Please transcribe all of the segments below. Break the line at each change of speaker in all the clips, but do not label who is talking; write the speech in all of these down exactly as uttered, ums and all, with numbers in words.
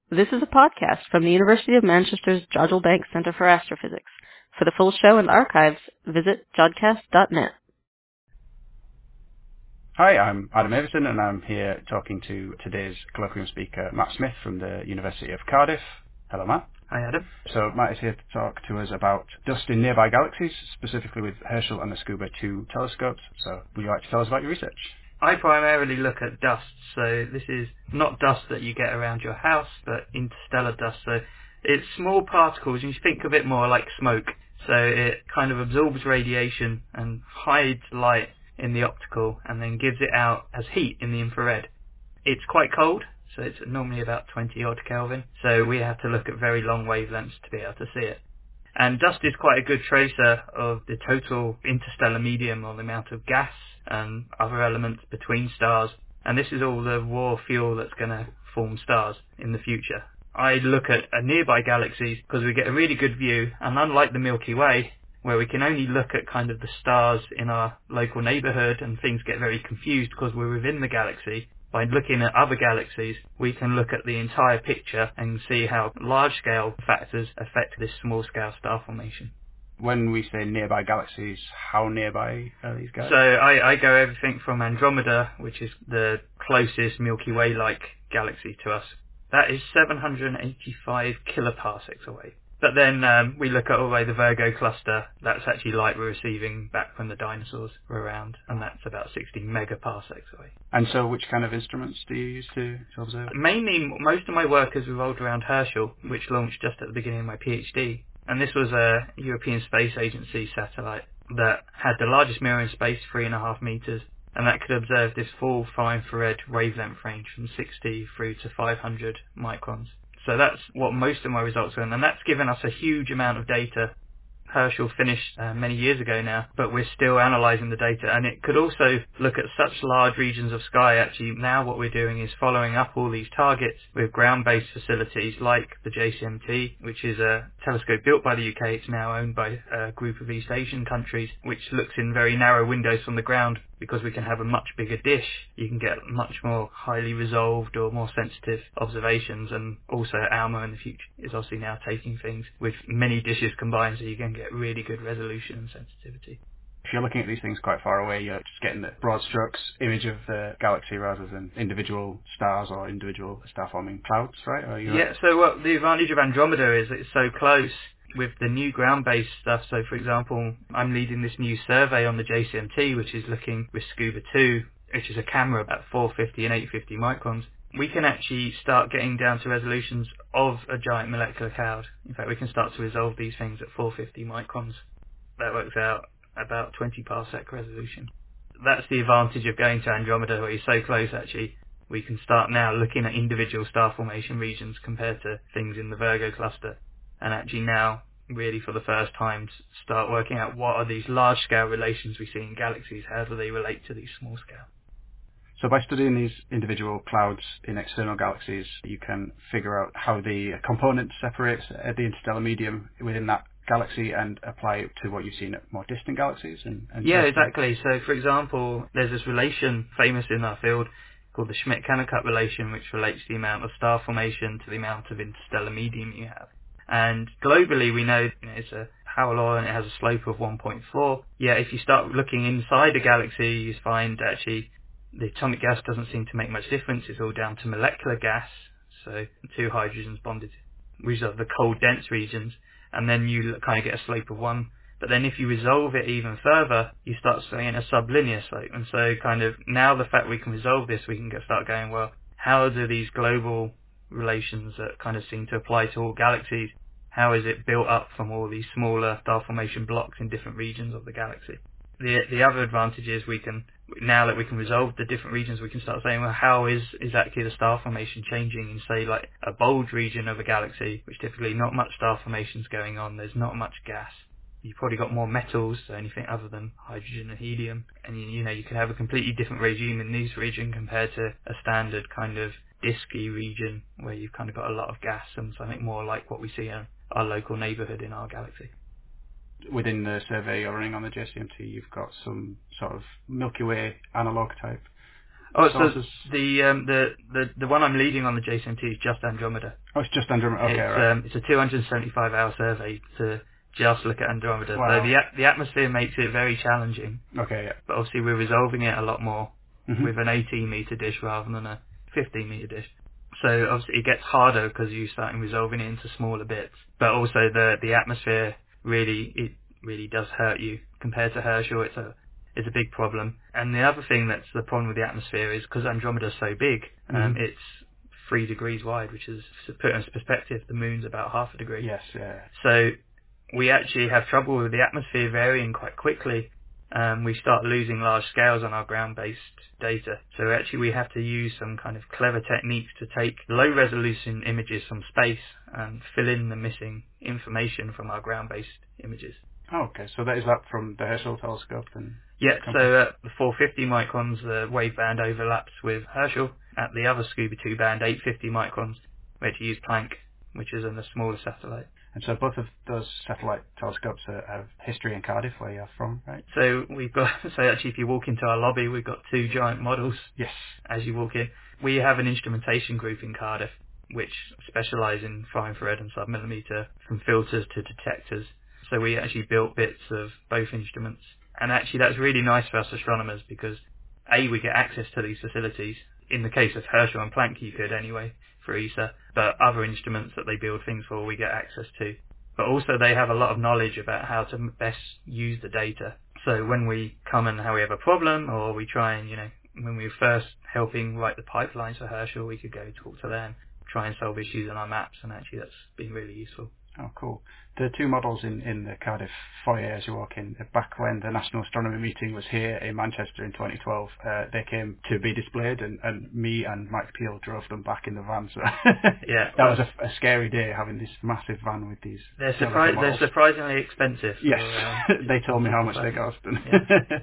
This is a podcast from the University of Manchester's Jodrell Bank Centre for Astrophysics. For the full show and archives, visit jodcast dot net.
Hi, I'm Adam Avison, and I'm here talking to today's colloquium speaker, Matt Smith from the University of Cardiff. Hello, Matt.
Hi, Adam.
So Matt is here to talk to us about dust in nearby galaxies, specifically with Herschel and the Scuba two telescopes. So would you like to tell us about your research?
I primarily look at dust, so this is not dust that you get around your house, but interstellar dust. So it's small particles, and you think of it more like smoke. So it kind of absorbs radiation and hides light in the optical, and then gives it out as heat in the infrared. It's quite cold, so it's normally about twenty odd Kelvin, so we have to look at very long wavelengths to be able to see it. And dust is quite a good tracer of the total interstellar medium, or the amount of gas and other elements between stars. And this is all the raw fuel that's going to form stars in the future. I look at a nearby galaxies because we get a really good view, and unlike the Milky Way, where we can only look at kind of the stars in our local neighbourhood and things get very confused because we're within the galaxy, by looking at other galaxies, we can look at the entire picture and see how large-scale factors affect this small-scale star formation.
When we say nearby galaxies, how nearby are these galaxies?
So I, I go everything from Andromeda, which is the closest Milky Way-like galaxy to us. That is seven hundred eighty-five kiloparsecs away. But then um, we look at all the way the Virgo cluster. That's actually light we're receiving back when the dinosaurs were around, and that's about sixty megaparsecs away.
And so which kind of instruments do you use to, to observe?
Mainly, most of my work has revolved around Herschel, which launched just at the beginning of my PhD. And this was a European Space Agency satellite that had the largest mirror in space, three and a half meters, and that could observe this full far-infrared wavelength range from sixty through to five hundred microns. So that's what most of my results are in, and that's given us a huge amount of data. Herschel finished uh, many years ago now, but we're still analysing the data, and it could also look at such large regions of sky. Actually, now what we're doing is following up all these targets with ground-based facilities like the J C M T, which is a telescope built by the U K. It's now owned by a group of East Asian countries, which looks in very narrow windows from the ground. Because we can have a much bigger dish, you can get much more highly resolved or more sensitive observations. And also ALMA in the future is obviously now taking things with many dishes combined, so you can get really good resolution and sensitivity.
If you're looking at these things quite far away, you're just getting the broad strokes image of the galaxy rather than individual stars or individual star-forming clouds, right? Or
Yeah, right? So what the advantage of Andromeda is it's so close with the new ground-based stuff. So, for example, I'm leading this new survey on the J C M T, which is looking with Scuba two, which is a camera at four fifty and eight fifty microns. We can actually start getting down to resolutions of a giant molecular cloud. In fact, we can start to resolve these things at four fifty microns. That works out about twenty parsec resolution. That's the advantage of going to Andromeda, where you're so close, actually. We can start now looking at individual star formation regions compared to things in the Virgo cluster. And actually now, really for the first time, start working out what are these large-scale relations we see in galaxies, how do they relate to these small-scale.
So by studying these individual clouds in external galaxies, you can figure out how the components separate at the interstellar medium within that galaxy and apply it to what you've seen at more distant galaxies? And, and
yeah, exactly. So, for example, there's this relation famous in our field called the Schmidt-Kennecup relation, which relates the amount of star formation to the amount of interstellar medium you have. And globally, we know, you know it's a power law and it has a slope of one point four. Yeah, if you start looking inside a galaxy, you find actually the atomic gas doesn't seem to make much difference. It's all down to molecular gas, so two hydrogens bonded, which are the cold, dense regions, and then you kind of get a slope of one. But then if you resolve it even further, you start seeing a sublinear slope. And so kind of now the fact we can resolve this, we can get, start going, well, how do these global relations that kind of seem to apply to all galaxies, how is it built up from all these smaller star formation blocks in different regions of the galaxy? The the other advantage is we can, now that we can resolve the different regions, we can start saying, well, how is exactly the star formation changing in, say, like a bulge region of a galaxy, which typically not much star formation's going on, there's not much gas. You've probably got more metals, so anything other than hydrogen and helium, and you, you know, you can have a completely different regime in this region compared to a standard kind of disky region where you've kind of got a lot of gas and something more like what we see in our local neighbourhood in our galaxy.
Within the survey you're running on the J C M T, you've got some sort of Milky Way analogue type
Oh,
sources?
so the, um, the the the one I'm leading on the J C M T is just Andromeda.
Oh, it's just Andromeda. Okay,
it's,
right.
um, it's a two hundred seventy-five hour survey to just look at Andromeda.
Wow.
So the a- the atmosphere makes it very challenging.
Okay, yeah.
But obviously we're resolving it a lot more
Mm-hmm.
with an eighteen meter dish rather than a fifteen meter dish. So obviously it gets harder because you're starting resolving it into smaller bits. But also the the atmosphere really it really does hurt you compared to Herschel. It's a it's a big problem. And the other thing that's the problem with the atmosphere is because Andromeda's so big, um,
Mm-hmm.
it's three degrees wide, which is, to put it into perspective, the moon's about half a degree.
Yes, yeah.
So we actually have trouble with the atmosphere varying quite quickly. Um, we start losing large scales on our ground-based data. So actually we have to use some kind of clever techniques to take low-resolution images from space and fill in the missing information from our ground-based images.
Oh, okay. So that is that from the Herschel telescope and
Yeah,
company?
so at the four fifty microns, the waveband overlaps with Herschel. At the other Scuba two band, eight fifty microns, we actually use Planck, which is on a smaller satellite.
And so both of those satellite telescopes are, have history in Cardiff, where you're from, right?
So we've got, so actually if you walk into our lobby, we've got two giant models
Yes.
as you walk in. We have an instrumentation group in Cardiff, which specialise in far infrared and submillimeter, from filters to detectors. So we actually built bits of both instruments. And actually that's really nice for us astronomers because A, we get access to these facilities. In the case of Herschel and Planck, you could anyway, for E S A, but other instruments that they build things for, we get access to. But also they have a lot of knowledge about how to best use the data. So when we come and how we have a problem, or we try and, you know, when we were first helping write the pipelines for Herschel, we could go talk to them, try and solve issues in our maps, and actually that's been really useful.
Oh, cool. The two models in, in the Cardiff foyer as you walk in, back when the National Astronomy Meeting was here in Manchester in twenty twelve, uh, they came to be displayed, and, and me and Mike Peel drove them back in the van. So
yeah,
that was a, a scary day, having this massive van with these.
They're, surpri- they're surprisingly expensive.
Yes,
For, um,
they told me how much they cost.
Yeah.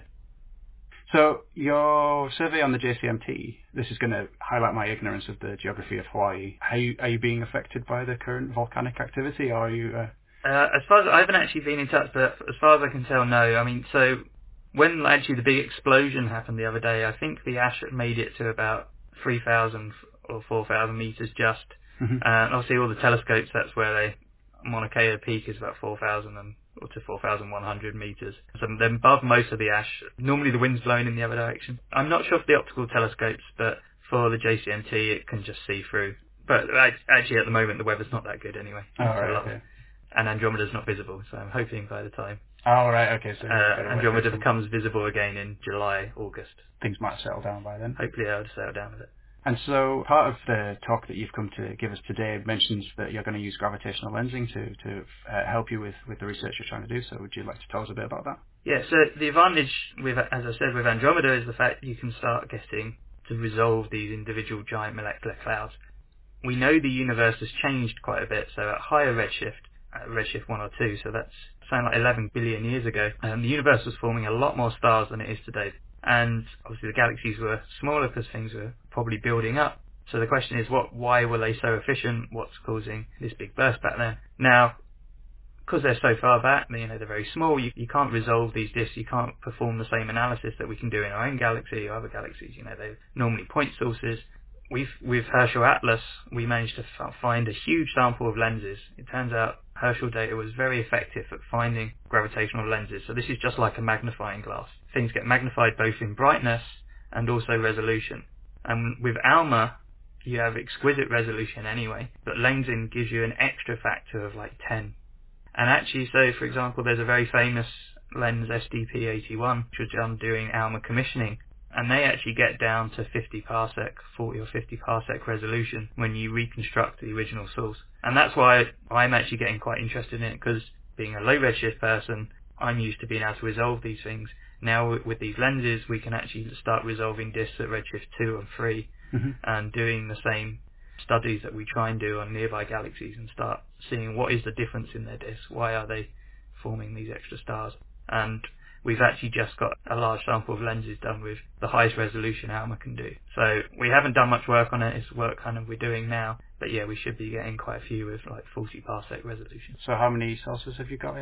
So your survey on the J C M T, this is going to highlight my ignorance of the geography of Hawaii. Are you, are you being affected by the current volcanic activity, or are you... Uh...
Uh, as far as I haven't actually been in touch, but as far as I can tell, no. I mean, so when actually the big explosion happened the other day, I think the ash had made it to about three thousand or four thousand meters just.
Mm-hmm.
Uh, and obviously all the telescopes, that's where they, Mauna Kea peak is about four thousand and or to four thousand one hundred meters. So they're above most of the ash. Normally the wind's blowing in the other direction. I'm not sure for the optical telescopes, but for the J C M T it can just see through. But actually at the moment the weather's not that good anyway.
Oh, right,
so
okay.
And Andromeda's not visible, so I'm hoping by the time
Oh, right, okay. So
uh, Andromeda becomes visible again in July, August,
things might settle down by then.
hopefully I'll settle down with it.
And so part of the talk that you've come to give us today mentions that you're going to use gravitational lensing to, to uh, help you with, with the research you're trying to do. So would you like to tell us a bit about that?
Yeah, so the advantage, with, as I said, with Andromeda is the fact you can start getting to resolve these individual giant molecular clouds. We know the universe has changed quite a bit, so at higher redshift, at redshift one or two, so that's something like eleven billion years ago, um, the universe was forming a lot more stars than it is today. And obviously the galaxies were smaller because things were probably building up. So the question is, what? Why were they so efficient? What's causing this big burst back then? Now, because they're so far back, you know, they're very small, you, you can't resolve these disks, you can't perform the same analysis that we can do in our own galaxy or other galaxies. You know, they're normally point sources. We've, with Herschel Atlas, we managed to f- find a huge sample of lenses. It turns out Herschel data was very effective at finding gravitational lenses. So this is just like a magnifying glass. Things get magnified both in brightness and also resolution. And with ALMA, you have exquisite resolution anyway, but lensing gives you an extra factor of like ten. And actually, so for example, there's a very famous lens, S D P eighty-one, which was done doing ALMA commissioning. And they actually get down to fifty parsec, forty or fifty parsec resolution when you reconstruct the original source. And that's why I'm actually getting quite interested in it, because being a low redshift person, I'm used to being able to resolve these things. Now with these lenses, we can actually start resolving disks at redshift two and three,
Mm-hmm.
and doing the same studies that we try and do on nearby galaxies and start seeing what is the difference in their disks, why are they forming these extra stars. And we've actually just got a large sample of lenses done with the highest resolution ALMA can do. So we haven't done much work on it, it's work kind of we're doing now, but yeah, we should be getting quite a few with like forty parsec resolution.
So how many sources have you got in?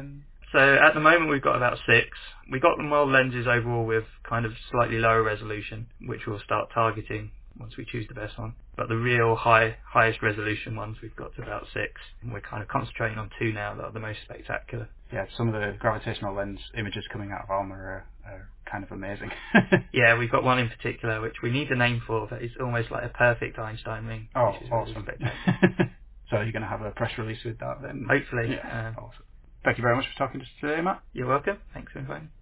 So at the moment we've got about six. We got the model lenses overall with kind of slightly lower resolution, which we'll start targeting once we choose the best one. But the real high, highest resolution ones we've got to about six. And we're kind of concentrating on two now that are the most spectacular.
Yeah, some of the gravitational lens images coming out of ALMA are, are kind of amazing.
Yeah, we've got one in particular which we need a name for, that is almost like a perfect Einstein ring.
Oh,
which is
awesome.
really spectacular.
So you're going to have a press release with that then?
Hopefully.
Yeah,
Um,
awesome. Thank you very much for talking to us today, Matt.
You're welcome. Thanks for inviting me.